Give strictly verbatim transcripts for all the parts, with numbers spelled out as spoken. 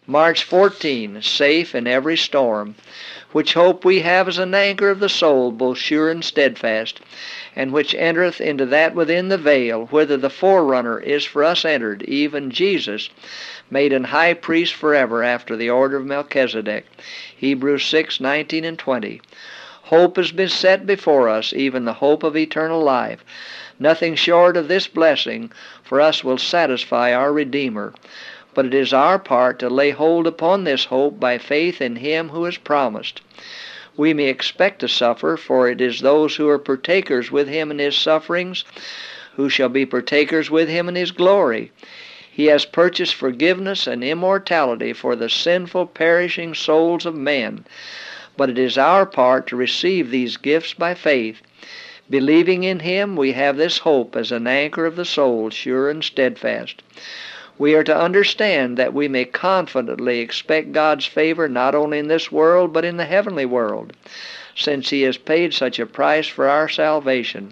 March fourteenth, safe in every storm, which hope we have as an anchor of the soul, both sure and steadfast, and which entereth into that within the veil, whither the forerunner is for us entered, even Jesus, made an high priest forever after the order of Melchizedek. Hebrews six, nineteen and twenty. Hope has been set before us, even the hope of eternal life. Nothing short of this blessing for us will satisfy our Redeemer. But it is our part to lay hold upon this hope by faith in Him who has promised. We may expect to suffer, for it is those who are partakers with Him in His sufferings who shall be partakers with Him in His glory. He has purchased forgiveness and immortality for the sinful, perishing souls of men. But it is our part to receive these gifts by faith. Believing in Him, we have this hope as an anchor of the soul, sure and steadfast. We are to understand that we may confidently expect God's favor not only in this world but in the heavenly world, since He has paid such a price for our salvation.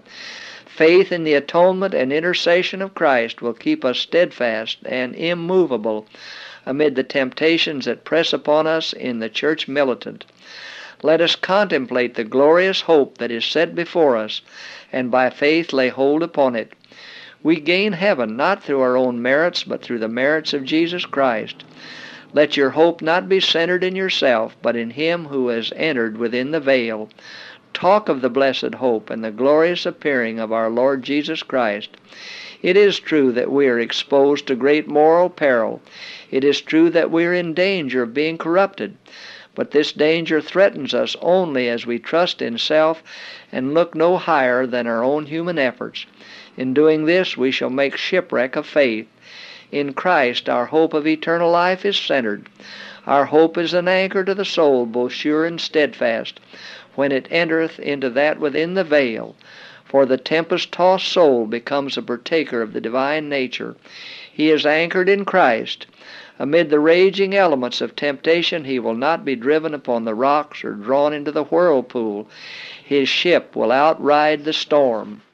Faith in the atonement and intercession of Christ will keep us steadfast and immovable amid the temptations that press upon us in the church militant. Let us contemplate the glorious hope that is set before us, and by faith lay hold upon it. We gain heaven not through our own merits, but through the merits of Jesus Christ. Let your hope not be centered in yourself, but in Him who has entered within the veil. Talk of the blessed hope and the glorious appearing of our Lord Jesus Christ. It is true that we are exposed to great moral peril. It is true that we are in danger of being corrupted. But this danger threatens us only as we trust in self and look no higher than our own human efforts. In doing this, we shall make shipwreck of faith. In Christ, our hope of eternal life is centered. Our hope is an anchor to the soul, both sure and steadfast, when it entereth into that within the veil. For the tempest-tossed soul becomes a partaker of the divine nature. He is anchored in Christ. Amid the raging elements of temptation, he will not be driven upon the rocks or drawn into the whirlpool. His ship will outride the storm.